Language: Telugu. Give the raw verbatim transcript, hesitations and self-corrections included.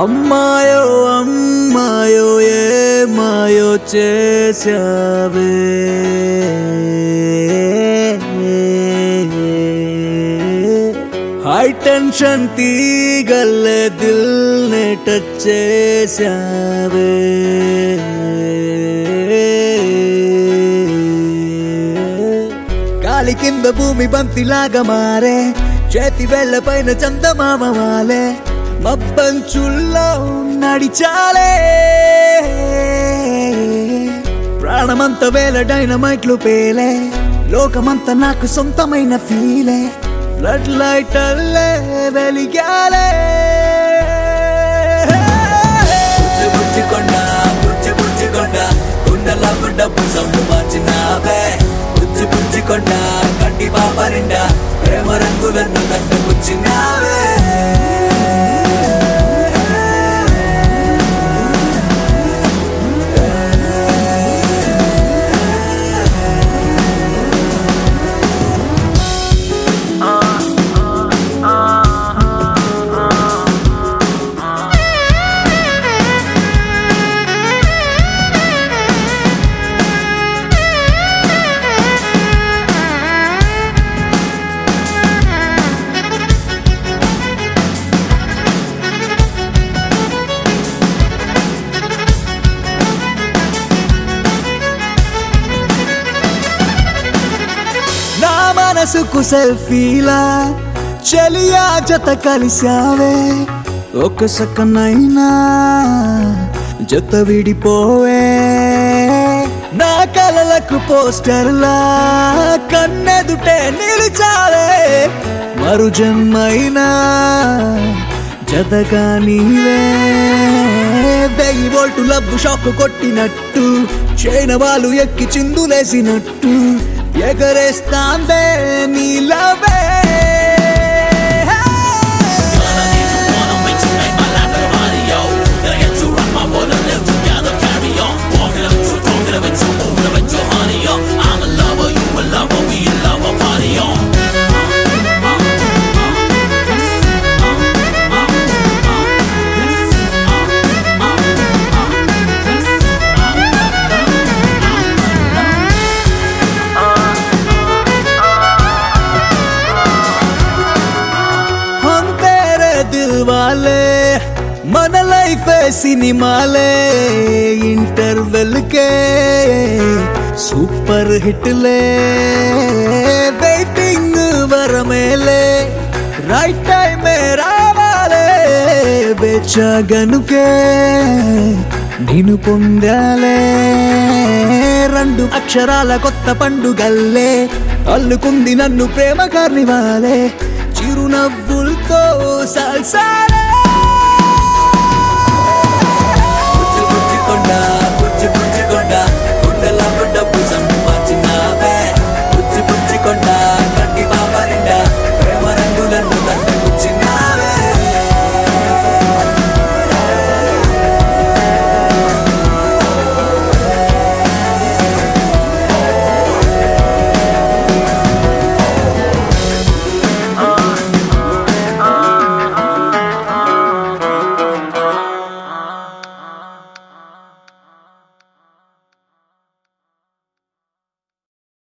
అమ్మాయో అమ్మాయో ఏమాయో చేసావే హై టెన్షన్ తీగల్లే దిల్ నే టచ్ చేసావే గాలి కింద భూమి బంతిలాగా మారే చేతి వేళ్ల పైన చందమామ వాలే మబ్బంచుల్లో నడిచాలే ప్రాణమంత వేల డైనమైట్లు పేలే లోకమంతా నాకు సొంతమైన ఫీలే ఫ్లడ్ లైట్ అల్లే వెలిగాలే బుజ్జి బుజ్జి కొండ బుజ్జి బుజ్జి కొండ గుండెల డబ్బు సొంత మార్చినావే బుజ్జి బుజ్జి కొండ కంటి బాబరిండా ప్రేమ రంగులను దండ బుచ్చినావే మనసుకు సెల్ఫీలా చలియా జత కలిసావే ఒక సకనైనా జత విడిపోవే నా కలలకు పోస్టర్లా కన్నెదుటే నిలిచావే మరు జన్మైనా జతగా నీవే వెయ్యి వోల్టు లబ్బు షాక్ కొట్టినట్టు చైన వాళ్ళు ఎక్కి చిందులేసినట్టు ఎగరేస్తాందే నీలవే వాలే మన లైఫ్ సినిమాలే ఇంటర్వెల్ కే సూపర్ హిట్లే వెయిటింగ్ వరమేలే రైట్ టైమే రావాలే బెచ్చగనుకే నేను పొందాలే రెండు అక్షరాల కొత్త పండుగల్లే అల్లుకుంది నన్ను ప్రేమ కార్నివాలే చిరునవ్వులతో సల్సాలే